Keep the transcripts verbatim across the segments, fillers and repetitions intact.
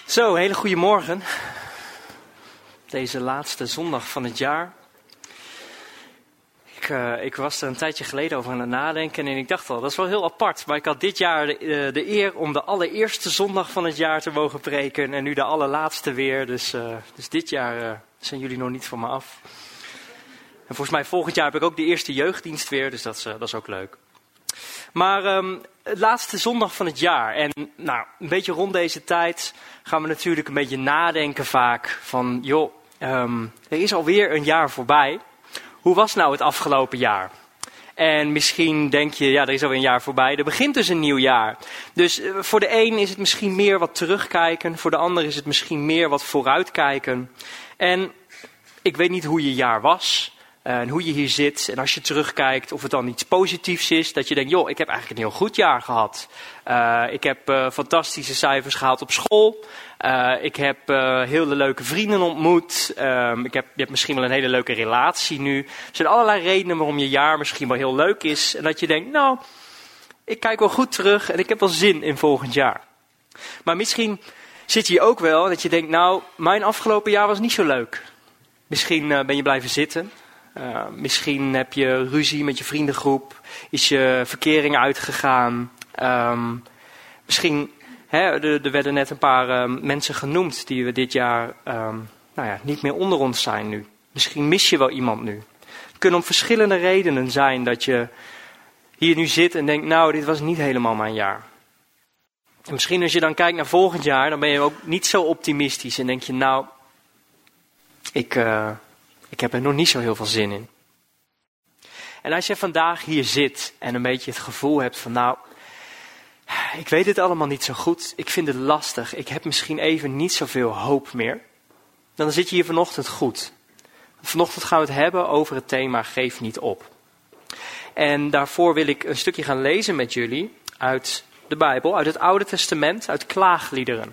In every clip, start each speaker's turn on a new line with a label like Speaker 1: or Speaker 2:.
Speaker 1: Zo, hele goede morgen. Deze laatste zondag van het jaar. Ik, uh, ik was er een tijdje geleden over aan het nadenken en ik dacht al, dat is wel heel apart. Maar ik had dit jaar de, uh, de eer om de allereerste zondag van het jaar te mogen preken en nu de allerlaatste weer. Dus, uh, dus dit jaar uh, zijn jullie nog niet van me af. En volgens mij volgend jaar heb ik ook de eerste jeugddienst weer, dus dat is, uh, dat is ook leuk. Maar um, het laatste zondag van het jaar. En nou, een beetje rond deze tijd gaan we natuurlijk een beetje nadenken vaak van, joh, um, er is alweer een jaar voorbij. Hoe was nou het afgelopen jaar? En misschien denk je, ja, er is alweer een jaar voorbij. Er begint dus een nieuw jaar. Dus uh, voor de een is het misschien meer wat terugkijken. Voor de ander is het misschien meer wat vooruitkijken. En ik weet niet hoe je jaar was. Uh, en hoe je hier zit en als je terugkijkt of het dan iets positiefs is. Dat je denkt, joh, ik heb eigenlijk een heel goed jaar gehad. Uh, ik heb uh, fantastische cijfers gehaald op school. Uh, ik heb uh, hele leuke vrienden ontmoet. Uh, ik heb, je hebt misschien wel een hele leuke relatie nu. Er zijn allerlei redenen waarom je jaar misschien wel heel leuk is. En dat je denkt, nou, ik kijk wel goed terug en ik heb wel zin in volgend jaar. Maar misschien zit je hier ook wel dat je denkt, nou, mijn afgelopen jaar was niet zo leuk. Misschien uh, ben je blijven zitten. Uh, misschien heb je ruzie met je vriendengroep, is je verkering uitgegaan. Um, misschien, hè, er, er werden net een paar uh, mensen genoemd die we dit jaar um, nou ja, niet meer onder ons zijn nu. Misschien mis je wel iemand nu. Het kunnen om verschillende redenen zijn dat je hier nu zit en denkt, nou, dit was niet helemaal mijn jaar. En misschien als je dan kijkt naar volgend jaar, dan ben je ook niet zo optimistisch en denk je, nou, ik... Uh, Ik heb er nog niet zo heel veel zin in. En als je vandaag hier zit en een beetje het gevoel hebt van, nou, ik weet het allemaal niet zo goed. Ik vind het lastig. Ik heb misschien even niet zoveel hoop meer. Dan zit je hier vanochtend goed. Vanochtend gaan we het hebben over het thema Geef niet op. En daarvoor wil ik een stukje gaan lezen met jullie uit de Bijbel, uit het Oude Testament, uit Klaagliederen.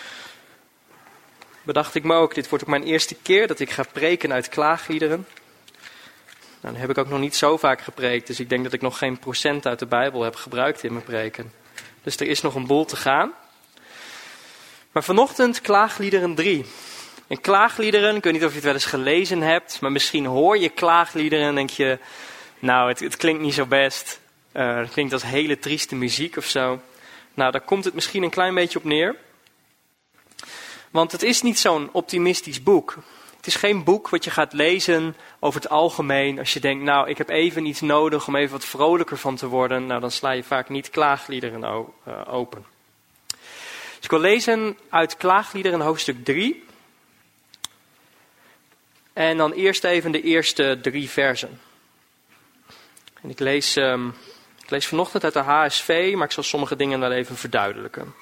Speaker 1: Bedacht ik me ook, dit wordt ook mijn eerste keer dat ik ga preken uit Klaagliederen. Nou, dan heb ik ook nog niet zo vaak gepreekt, dus ik denk dat ik nog geen procent uit de Bijbel heb gebruikt in mijn preken. Dus er is nog een boel te gaan. Maar vanochtend Klaagliederen drie. En Klaagliederen, ik weet niet of je het wel eens gelezen hebt, maar misschien hoor je Klaagliederen en denk je, nou, het, het klinkt niet zo best. Uh, het klinkt als hele trieste muziek of zo. Nou, daar komt het misschien een klein beetje op neer. Want het is niet zo'n optimistisch boek. Het is geen boek wat je gaat lezen over het algemeen. Als je denkt, nou, ik heb even iets nodig om even wat vrolijker van te worden. Nou, dan sla je vaak niet Klaagliederen open. Dus ik wil lezen uit Klaagliederen hoofdstuk drie. En dan eerst even de eerste drie versen. En ik lees, um, ik lees vanochtend uit de H S V, maar ik zal sommige dingen wel even verduidelijken.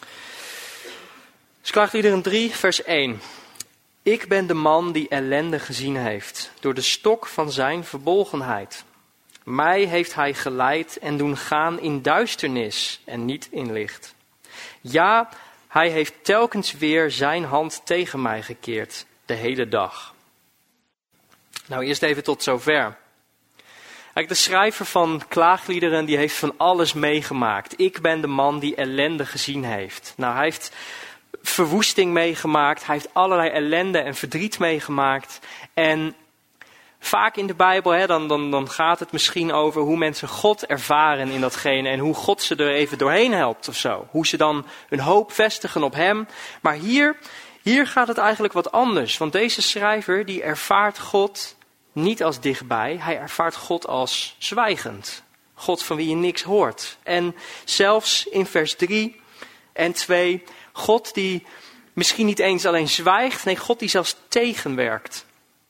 Speaker 1: Dus Klaagliederen drie, vers één. Ik ben de man die ellende gezien heeft, door de stok van zijn verbolgenheid. Mij heeft hij geleid en doen gaan in duisternis en niet in licht. Ja, hij heeft telkens weer zijn hand tegen mij gekeerd, de hele dag. Nou, eerst even tot zover. Kijk, de schrijver van Klaagliederen die heeft van alles meegemaakt. Ik ben de man die ellende gezien heeft. Nou, hij heeft verwoesting meegemaakt. Hij heeft allerlei ellende en verdriet meegemaakt. En vaak in de Bijbel, hè, dan, dan, dan gaat het misschien over hoe mensen God ervaren in datgene. En hoe God ze er even doorheen helpt of zo. Hoe ze dan hun hoop vestigen op hem. Maar hier, hier gaat het eigenlijk wat anders. Want deze schrijver die ervaart God niet als dichtbij. Hij ervaart God als zwijgend. God van wie je niks hoort. En zelfs in vers drie en twee... God die misschien niet eens alleen zwijgt, nee, God die zelfs tegenwerkt.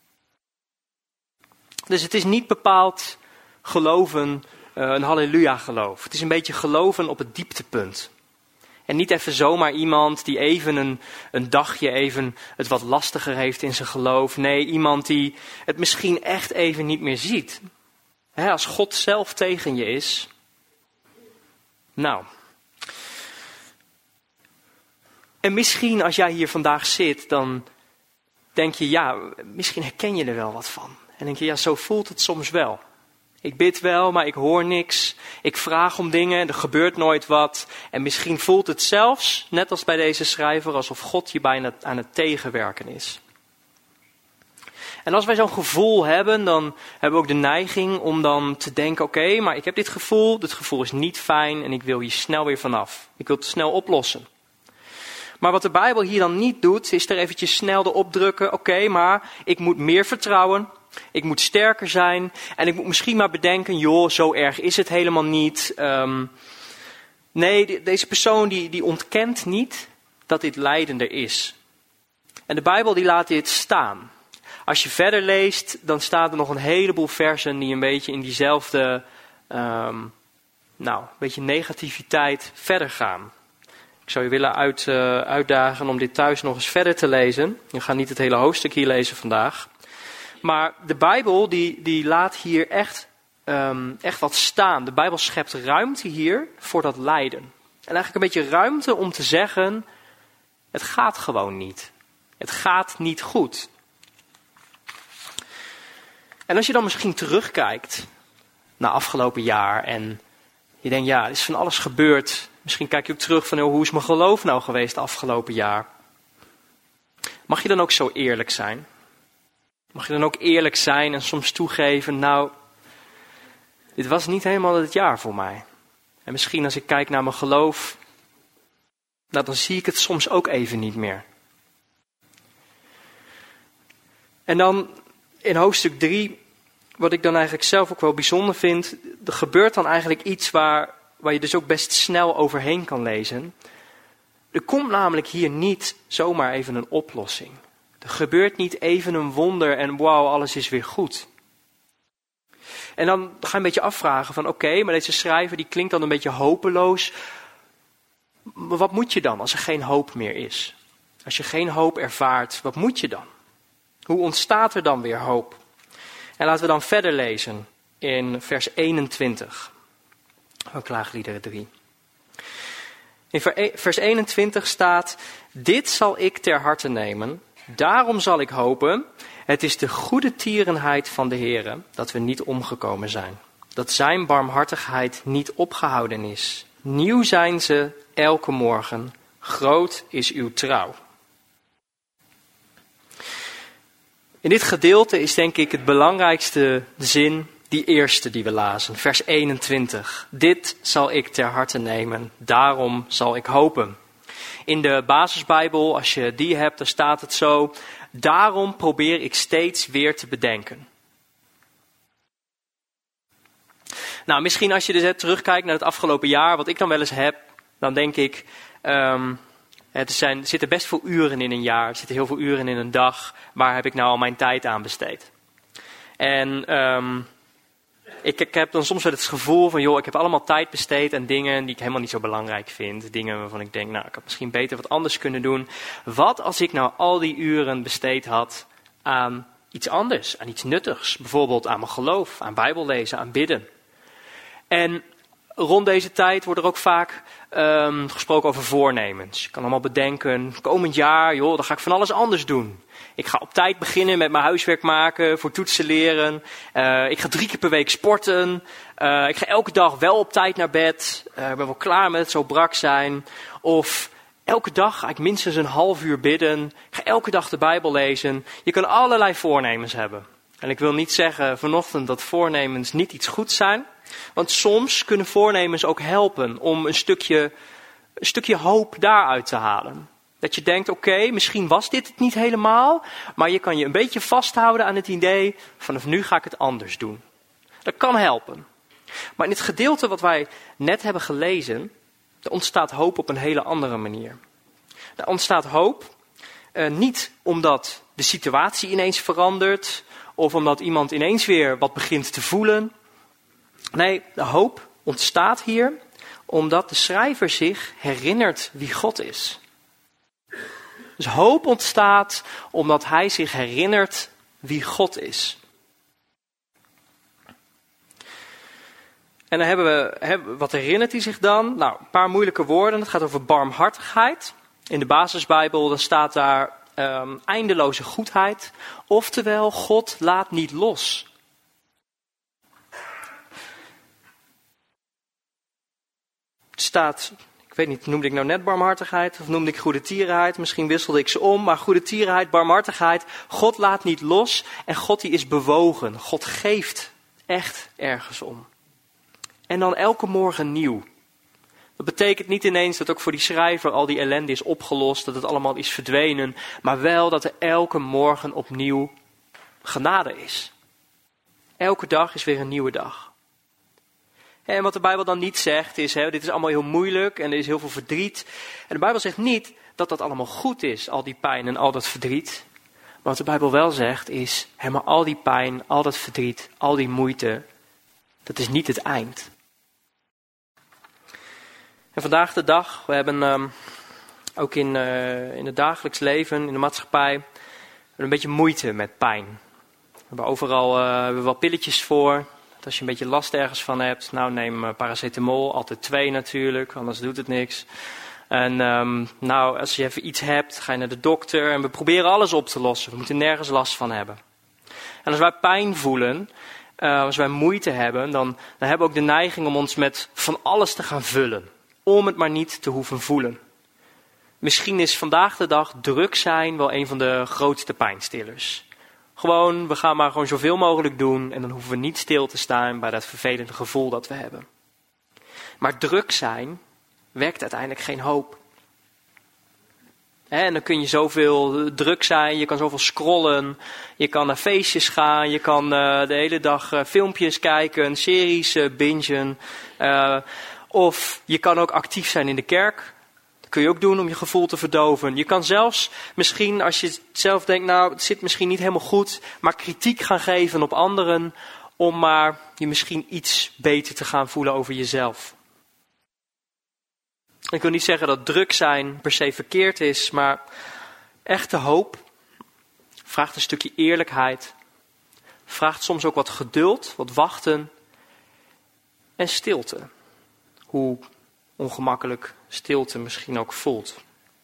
Speaker 1: Dus het is niet bepaald geloven, uh, een halleluja geloof. Het is een beetje geloven op het dieptepunt. En niet even zomaar iemand die even een, een dagje even het wat lastiger heeft in zijn geloof. Nee, iemand die het misschien echt even niet meer ziet. Hè, als God zelf tegen je is. Nou. En misschien als jij hier vandaag zit, dan denk je, ja, misschien herken je er wel wat van. En denk je, ja, zo voelt het soms wel. Ik bid wel, maar ik hoor niks. Ik vraag om dingen en er gebeurt nooit wat. En misschien voelt het zelfs, net als bij deze schrijver, alsof God je bijna aan het tegenwerken is. En als wij zo'n gevoel hebben, dan hebben we ook de neiging om dan te denken, oké, okay, maar ik heb dit gevoel, dit gevoel is niet fijn en ik wil hier snel weer vanaf. Ik wil het snel oplossen. Maar wat de Bijbel hier dan niet doet, is er eventjes snel de opdrukken, oké, okay, maar ik moet meer vertrouwen, ik moet sterker zijn en ik moet misschien maar bedenken, joh, zo erg is het helemaal niet. Um, nee, de, deze persoon die, die ontkent niet dat dit lijden er is. En de Bijbel die laat dit staan. Als je verder leest, dan staan er nog een heleboel versen die een beetje in diezelfde, um, nou, een beetje negativiteit verder gaan. Ik zou je willen uit, uh, uitdagen om dit thuis nog eens verder te lezen. Ik ga niet het hele hoofdstuk hier lezen vandaag. Maar de Bijbel die, die laat hier echt, um, echt wat staan. De Bijbel schept ruimte hier voor dat lijden. En eigenlijk een beetje ruimte om te zeggen, het gaat gewoon niet. Het gaat niet goed. En als je dan misschien terugkijkt naar afgelopen jaar en je denkt, ja, er is van alles gebeurd. Misschien kijk je ook terug van, hoe is mijn geloof nou geweest afgelopen jaar? Mag je dan ook zo eerlijk zijn? Mag je dan ook eerlijk zijn en soms toegeven, nou, dit was niet helemaal het jaar voor mij. En misschien als ik kijk naar mijn geloof, nou, dan zie ik het soms ook even niet meer. En dan in hoofdstuk drie, wat ik dan eigenlijk zelf ook wel bijzonder vind, er gebeurt dan eigenlijk iets waar, waar je dus ook best snel overheen kan lezen. Er komt namelijk hier niet zomaar even een oplossing. Er gebeurt niet even een wonder en wauw, alles is weer goed. En dan ga je een beetje afvragen van oké, okay, maar deze schrijver die klinkt dan een beetje hopeloos. Maar wat moet je dan als er geen hoop meer is? Als je geen hoop ervaart, wat moet je dan? Hoe ontstaat er dan weer hoop? En laten we dan verder lezen in vers eenentwintig van Klaagliederen drie. In vers eenentwintig staat, dit zal ik ter harte nemen, daarom zal ik hopen, het is de goede tierenheid van de Heere dat we niet omgekomen zijn. Dat zijn barmhartigheid niet opgehouden is. Nieuw zijn ze elke morgen, groot is uw trouw. In dit gedeelte is denk ik het belangrijkste zin, die eerste die we lazen, vers eenentwintig. Dit zal ik ter harte nemen, daarom zal ik hopen. In de basisbijbel, als je die hebt, dan staat het zo, daarom probeer ik steeds weer te bedenken. Nou, misschien als je dus terugkijkt naar het afgelopen jaar, wat ik dan wel eens heb, dan denk ik, um, er, zijn, er zitten best veel uren in een jaar, er zitten heel veel uren in een dag. Waar heb ik nou al mijn tijd aan besteed? En um, ik, ik heb dan soms wel het gevoel van, joh, ik heb allemaal tijd besteed aan dingen die ik helemaal niet zo belangrijk vind. Dingen waarvan ik denk, nou, ik had misschien beter wat anders kunnen doen. Wat als ik nou al die uren besteed had aan iets anders, aan iets nuttigs? Bijvoorbeeld aan mijn geloof, aan bijbellezen, aan bidden. En rond deze tijd wordt er ook vaak um, gesproken over voornemens. Je kan allemaal bedenken, komend jaar, joh, dan ga ik van alles anders doen. Ik ga op tijd beginnen met mijn huiswerk maken, voor toetsen leren. Uh, ik ga drie keer per week sporten. Uh, ik ga elke dag wel op tijd naar bed. Uh, ik ben wel klaar met het zo brak zijn. Of elke dag ga ik minstens een half uur bidden. Ik ga elke dag de Bijbel lezen. Je kan allerlei voornemens hebben. En ik wil niet zeggen vanochtend dat voornemens niet iets goeds zijn. Want soms kunnen voornemens ook helpen om een stukje, een stukje hoop daaruit te halen. Dat je denkt, oké, okay, misschien was dit het niet helemaal. Maar je kan je een beetje vasthouden aan het idee, vanaf nu ga ik het anders doen. Dat kan helpen. Maar in het gedeelte wat wij net hebben gelezen, er ontstaat hoop op een hele andere manier. Er ontstaat hoop uh, niet omdat de situatie ineens verandert. Of omdat iemand ineens weer wat begint te voelen. Nee, de hoop ontstaat hier omdat de schrijver zich herinnert wie God is. Dus hoop ontstaat omdat hij zich herinnert wie God is. En dan hebben we, hebben, wat herinnert hij zich dan? Nou, een paar moeilijke woorden. Het gaat over barmhartigheid. In de basisbijbel dan staat daar um, eindeloze goedheid. Oftewel, God laat niet los. Het staat, ik weet niet, noemde ik nou net barmhartigheid of noemde ik goede tierenheid? Misschien wisselde ik ze om, maar goede tierenheid, barmhartigheid. God laat niet los en God die is bewogen. God geeft echt ergens om. En dan elke morgen nieuw. Dat betekent niet ineens dat ook voor die schrijver al die ellende is opgelost, dat het allemaal is verdwenen, maar wel dat er elke morgen opnieuw genade is. Elke dag is weer een nieuwe dag. En wat de Bijbel dan niet zegt is, hè, dit is allemaal heel moeilijk en er is heel veel verdriet. En de Bijbel zegt niet dat dat allemaal goed is, al die pijn en al dat verdriet. Maar wat de Bijbel wel zegt is, hè, maar al die pijn, al dat verdriet, al die moeite, dat is niet het eind. En vandaag de dag, we hebben um, ook in, uh, in het dagelijks leven, in de maatschappij, een beetje moeite met pijn. We hebben overal uh, hebben we wel pilletjes voor. Als je een beetje last ergens van hebt, nou neem uh, paracetamol, altijd twee natuurlijk, anders doet het niks. En um, nou, als je even iets hebt, ga je naar de dokter en we proberen alles op te lossen. We moeten nergens last van hebben. En als wij pijn voelen, uh, als wij moeite hebben, dan, dan hebben we ook de neiging om ons met van alles te gaan vullen. Om het maar niet te hoeven voelen. Misschien is vandaag de dag druk zijn wel een van de grootste pijnstillers. Gewoon, we gaan maar gewoon zoveel mogelijk doen en dan hoeven we niet stil te staan bij dat vervelende gevoel dat we hebben. Maar druk zijn wekt uiteindelijk geen hoop. En dan kun je zoveel druk zijn, je kan zoveel scrollen, je kan naar feestjes gaan, je kan uh, de hele dag uh, filmpjes kijken, series uh, bingen. Uh, of je kan ook actief zijn in de kerk. Dat kun je ook doen om je gevoel te verdoven. Je kan zelfs misschien, als je zelf denkt, nou het zit misschien niet helemaal goed, maar kritiek gaan geven op anderen, om maar je misschien iets beter te gaan voelen over jezelf. Ik wil niet zeggen dat druk zijn per se verkeerd is, maar echte hoop vraagt een stukje eerlijkheid. Vraagt soms ook wat geduld, wat wachten en stilte. Hoe ongemakkelijk stilte misschien ook voelt.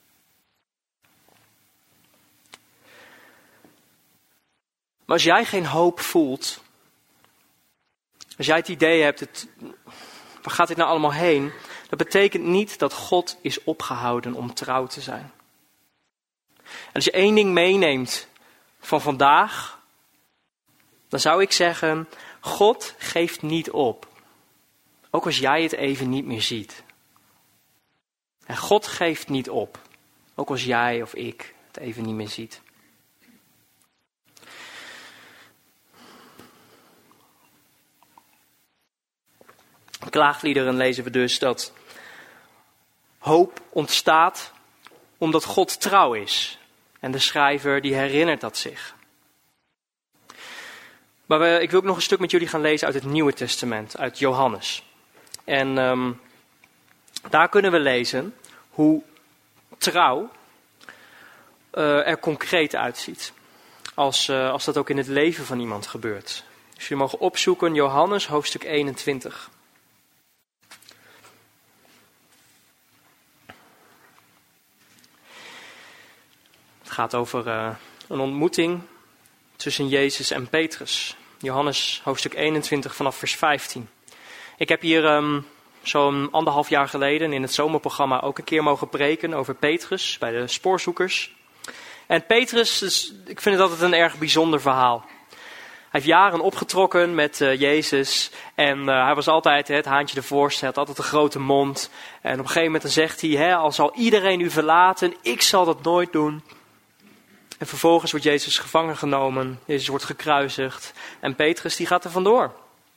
Speaker 1: Maar als jij geen hoop voelt, als jij het idee hebt, het, waar gaat dit nou allemaal heen? Dat betekent niet dat God is opgehouden om trouw te zijn. En als je één ding meeneemt van vandaag, dan zou ik zeggen, God geeft niet op. Ook als jij het even niet meer ziet. En God geeft niet op. Ook als jij of ik het even niet meer ziet. In klaagliederen lezen we dus dat hoop ontstaat omdat God trouw is. En de schrijver die herinnert dat zich. Maar we, ik wil ook nog een stuk met jullie gaan lezen uit het Nieuwe Testament, uit Johannes. En um, daar kunnen we lezen hoe trouw uh, er concreet uitziet. Als, uh, als dat ook in het leven van iemand gebeurt. Dus jullie mogen opzoeken Johannes hoofdstuk eenentwintig. Het gaat over uh, een ontmoeting tussen Jezus en Petrus. Johannes hoofdstuk eenentwintig vanaf vers vijftien. Ik heb hier um, zo'n anderhalf jaar geleden in het zomerprogramma ook een keer mogen preken over Petrus bij de spoorzoekers. En Petrus, dus, ik vind het altijd een erg bijzonder verhaal. Hij heeft jaren opgetrokken met uh, Jezus en uh, hij was altijd hè, het haantje de voorste, hij had altijd een grote mond. En op een gegeven moment dan zegt hij, hè, al zal iedereen u verlaten, ik zal dat nooit doen. En vervolgens wordt Jezus gevangen genomen, Jezus wordt gekruisigd en Petrus die gaat er vandoor.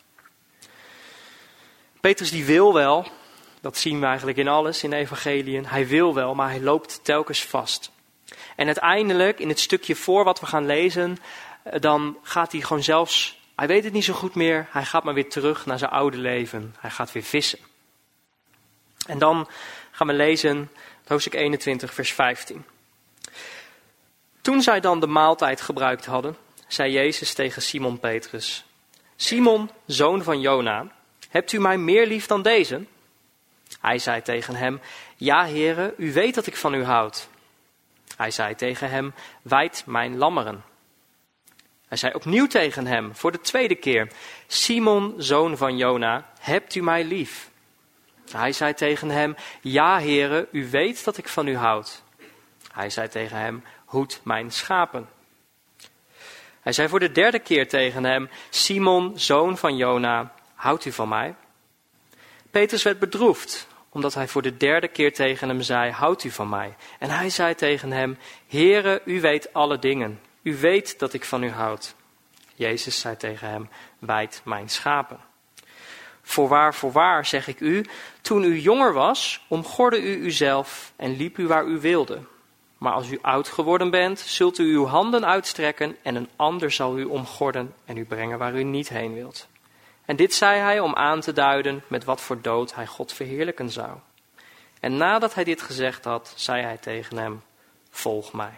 Speaker 1: Petrus die wil wel, dat zien we eigenlijk in alles in de evangeliën, hij wil wel, maar hij loopt telkens vast. En uiteindelijk, in het stukje voor wat we gaan lezen, dan gaat hij gewoon zelfs, hij weet het niet zo goed meer, hij gaat maar weer terug naar zijn oude leven. Hij gaat weer vissen. En dan gaan we lezen hoofdstuk eenentwintig, vers vijftien. Toen zij dan de maaltijd gebruikt hadden, zei Jezus tegen Simon Petrus: Simon, zoon van Jona, hebt u mij meer lief dan deze? Hij zei tegen hem: Ja, Heere, u weet dat ik van u houd. Hij zei tegen hem: Wijd mijn lammeren. Hij zei opnieuw tegen hem, voor de tweede keer: Simon, zoon van Jona, hebt u mij lief? Hij zei tegen hem, ja, Heere, u weet dat ik van u houd. Hij zei tegen hem, hoed mijn schapen. Hij zei voor de derde keer tegen hem, Simon, zoon van Jona, houdt u van mij? Petrus werd bedroefd, omdat hij voor de derde keer tegen hem zei, houdt u van mij? En hij zei tegen hem, Heere, u weet alle dingen. U weet dat ik van u houd. Jezus zei tegen hem, weid mijn schapen. Voorwaar, voorwaar, zeg ik u, toen u jonger was, omgorde u uzelf en liep u waar u wilde. Maar als u oud geworden bent, zult u uw handen uitstrekken en een ander zal u omgorden en u brengen waar u niet heen wilt. En dit zei hij om aan te duiden met wat voor dood hij God verheerlijken zou. En nadat hij dit gezegd had, zei hij tegen hem, volg mij.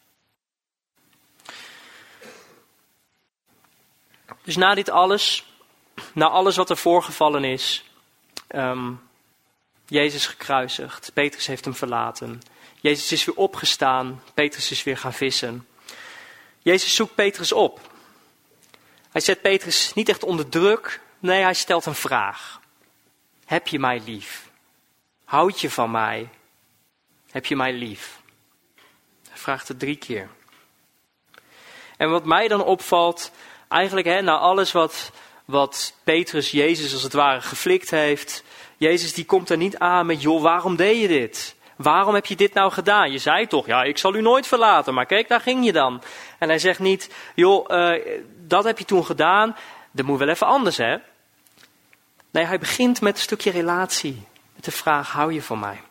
Speaker 1: Dus na dit alles, na alles wat er voorgevallen is, um, Jezus gekruisigd, Petrus heeft hem verlaten. Jezus is weer opgestaan, Petrus is weer gaan vissen. Jezus zoekt Petrus op. Hij zet Petrus niet echt onder druk, nee, hij stelt een vraag. Heb je mij lief? Houd je van mij? Heb je mij lief? Hij vraagt het drie keer. En wat mij dan opvalt, eigenlijk hè, na alles wat, wat Petrus Jezus als het ware geflikt heeft. Jezus die komt er niet aan met, joh, waarom deed je dit? Waarom heb je dit nou gedaan? Je zei toch, ja, ik zal u nooit verlaten. Maar kijk, daar ging je dan. En hij zegt niet, joh, uh, dat heb je toen gedaan. Dat moet wel even anders, hè? Nee, hij begint met een stukje relatie. Met de vraag, hou je van mij?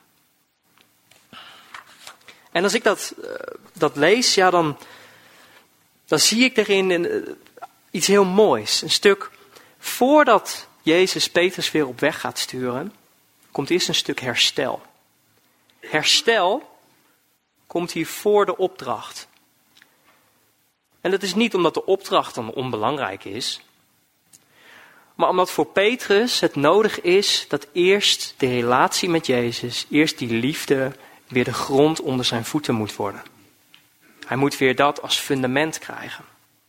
Speaker 1: En als ik dat, uh, dat lees, ja, dan, dan zie ik erin een, uh, iets heel moois. Een stuk, voordat Jezus Petrus weer op weg gaat sturen, komt eerst een stuk herstel. Herstel komt hier voor de opdracht. En dat is niet omdat de opdracht dan onbelangrijk is, maar omdat voor Petrus het nodig is dat eerst de relatie met Jezus, eerst die liefde, weer de grond onder zijn voeten moet worden. Hij moet weer dat als fundament krijgen.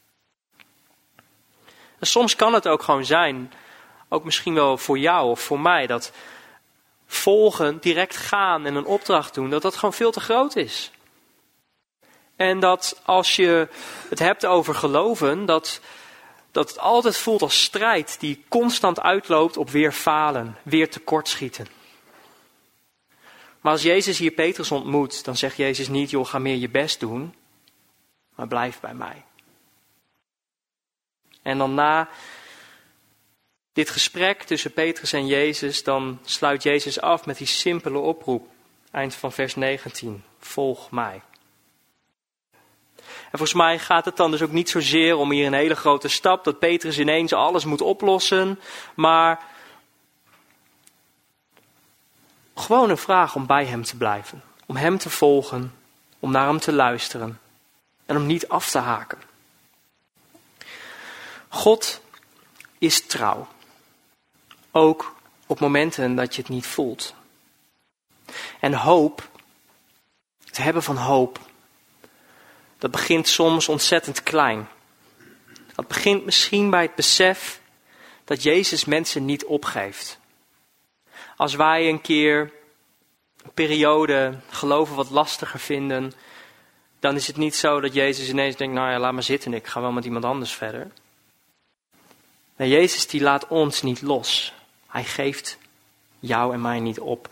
Speaker 1: En soms kan het ook gewoon zijn, ook misschien wel voor jou of voor mij, dat volgen, direct gaan en een opdracht doen, dat dat gewoon veel te groot is. En dat als je het hebt over geloven, dat, dat het altijd voelt als strijd die constant uitloopt op weer falen, weer tekortschieten. Maar als Jezus hier Petrus ontmoet, dan zegt Jezus niet, joh, ga meer je best doen, maar blijf bij mij. En dan na dit gesprek tussen Petrus en Jezus, dan sluit Jezus af met die simpele oproep. Eind van vers negentien. Volg mij. En volgens mij gaat het dan dus ook niet zozeer om hier een hele grote stap, dat Petrus ineens alles moet oplossen, maar gewoon een vraag om bij hem te blijven. Om hem te volgen, om naar hem te luisteren en om niet af te haken. God is trouw. Ook op momenten dat je het niet voelt. En hoop, het hebben van hoop, dat begint soms ontzettend klein. Dat begint misschien bij het besef dat Jezus mensen niet opgeeft. Als wij een keer een periode geloven wat lastiger vinden, dan is het niet zo dat Jezus ineens denkt, nou ja, laat maar zitten, ik ga wel met iemand anders verder. Nee, Jezus die laat ons niet los. Hij geeft jou en mij niet op.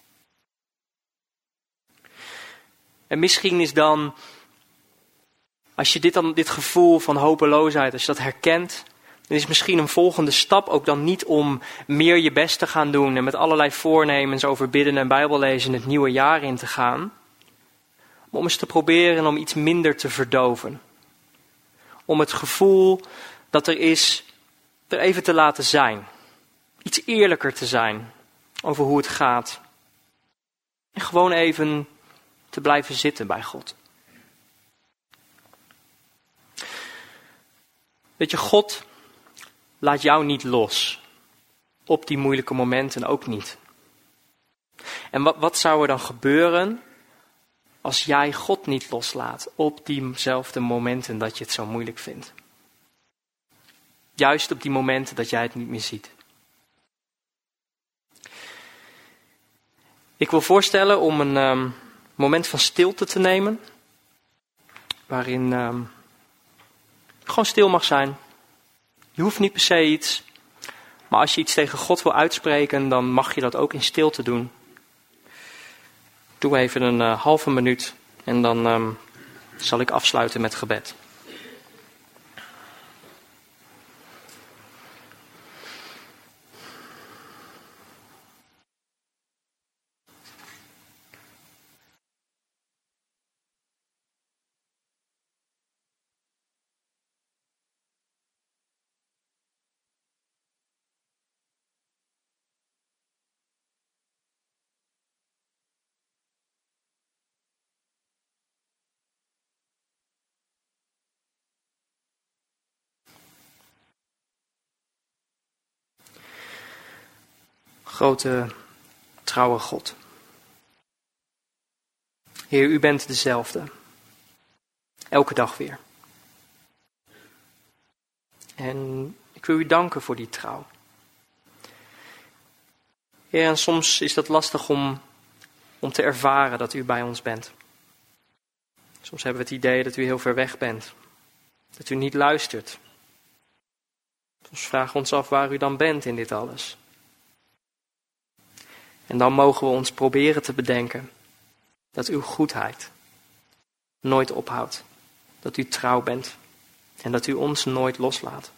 Speaker 1: En misschien is dan, als je dit, dan, dit gevoel van hopeloosheid, als je dat herkent, dan is misschien een volgende stap ook dan niet om meer je best te gaan doen en met allerlei voornemens over bidden en bijbellezen het nieuwe jaar in te gaan. Maar om eens te proberen om iets minder te verdoven. Om het gevoel dat er is, er even te laten zijn. Iets eerlijker te zijn over hoe het gaat. En gewoon even te blijven zitten bij God. Weet je, God laat jou niet los. Op die moeilijke momenten ook niet. En wat, wat zou er dan gebeuren als jij God niet loslaat op diezelfde momenten dat je het zo moeilijk vindt? Juist op die momenten dat jij het niet meer ziet. Ik wil voorstellen om een um, moment van stilte te nemen. Waarin um, gewoon stil mag zijn. Je hoeft niet per se iets. Maar als je iets tegen God wil uitspreken, dan mag je dat ook in stilte doen. Doe even een uh, halve minuut en dan um, zal ik afsluiten met gebed. Grote, trouwe God. Heer, u bent dezelfde. Elke dag weer. En ik wil u danken voor die trouw. Heer, en soms is dat lastig om, om te ervaren dat u bij ons bent. Soms hebben we het idee dat u heel ver weg bent. Dat u niet luistert. Soms vragen we ons af waar u dan bent in dit alles. En dan mogen we ons proberen te bedenken dat uw goedheid nooit ophoudt. Dat u trouw bent en dat u ons nooit loslaat.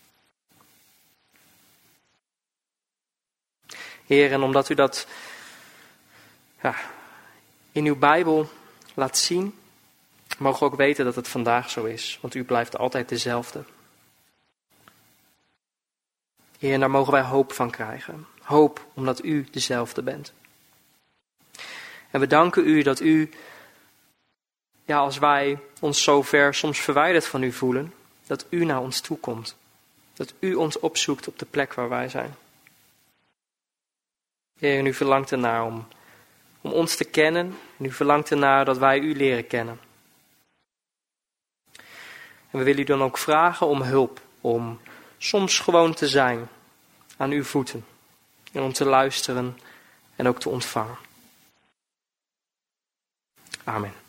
Speaker 1: Heer, en omdat u dat ja, in uw Bijbel laat zien, mogen we ook weten dat het vandaag zo is. Want u blijft altijd dezelfde. Heer, en daar mogen wij hoop van krijgen. Hoop omdat u dezelfde bent. En we danken u dat u, ja, als wij ons zo ver soms verwijderd van u voelen, dat u naar ons toe komt. Dat u ons opzoekt op de plek waar wij zijn. Heer, en u verlangt ernaar om, om ons te kennen. En u verlangt ernaar dat wij u leren kennen. En we willen u dan ook vragen om hulp. Om soms gewoon te zijn aan uw voeten. En om te luisteren en ook te ontvangen. Amen.